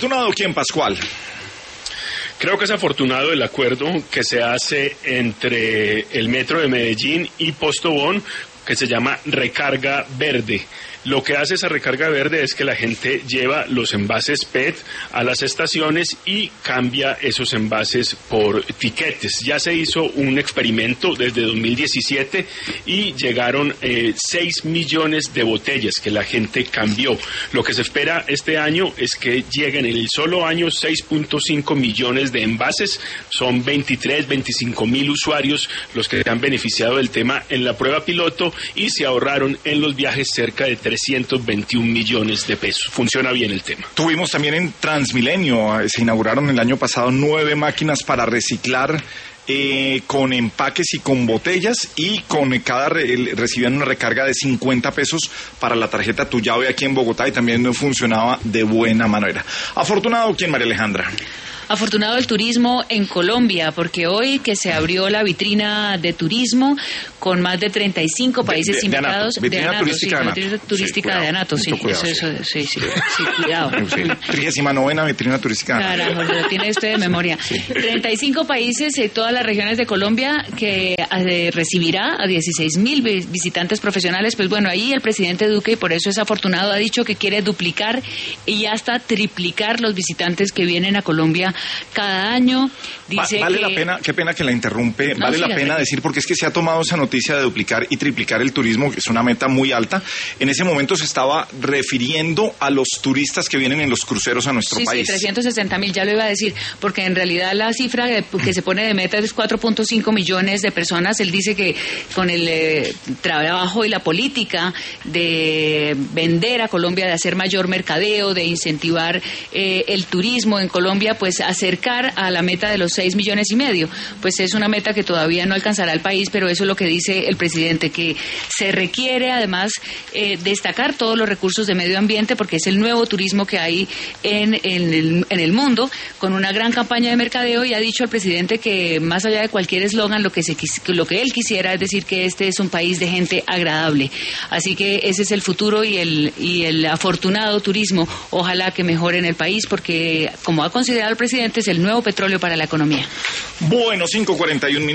Afortunado, ¿quién, Pascual? Creo que es afortunado el acuerdo que se hace entre el Metro de Medellín y Postobón, que se llama Recarga Verde. Lo que hace esa recarga verde es que la gente lleva los envases PET a las estaciones y cambia esos envases por tiquetes. Ya se hizo un experimento desde 2017 y llegaron 6 millones de botellas que la gente cambió. Lo que se espera este año es que lleguen en el solo año 6.5 millones de envases. Son 25 mil usuarios los que han beneficiado del tema en la prueba piloto y se ahorraron en los viajes cerca de 321 millones de pesos. Funciona bien el tema. Tuvimos también en Transmilenio, se inauguraron el año pasado 9 máquinas para reciclar con empaques y con botellas, y con recibían una recarga de 50 pesos para la tarjeta Tu Llave aquí en Bogotá, y también funcionaba de buena manera. Afortunado, ¿quién, María Alejandra? Afortunado el turismo en Colombia, porque hoy que se abrió la vitrina de turismo con más de 35 países invitados. Vitrina turística de Anato, sí. Cuidado. 39ª vitrina turística de Anato. Carajo, lo tiene usted de memoria. 35 países en todas las regiones de Colombia que recibirá a 16.000 visitantes profesionales. Pues bueno, ahí el presidente Duque, y por eso es afortunado, ha dicho que quiere duplicar y hasta triplicar los visitantes que vienen a Colombia cada año. Dice vale la pena, qué pena que la interrumpe, vale la pena decir, porque es que se ha tomado esa noticia de duplicar y triplicar el turismo, que es una meta muy alta. En ese momento se estaba refiriendo a los turistas que vienen en los cruceros a nuestro país. Sí, 360.000, ya lo iba a decir, porque en realidad la cifra que se pone de meta es 4.5 millones de personas. Él dice que con el trabajo y la política de vender a Colombia, de hacer mayor mercadeo, de incentivar el turismo en Colombia, pues acercar a la meta de los 6,5 millones. Pues es una meta que todavía no alcanzará el país, pero eso es lo que dice el presidente, que se requiere además destacar todos los recursos de medio ambiente, porque es el nuevo turismo que hay en el mundo, con una gran campaña de mercadeo. Y ha dicho el presidente que más allá de cualquier eslogan, lo que él quisiera es decir que este es un país de gente agradable. Así que ese es el futuro y el afortunado turismo. Ojalá que mejore en el país, porque como ha considerado el presidente, es el nuevo petróleo para la economía. Bueno, 5:41 minutos.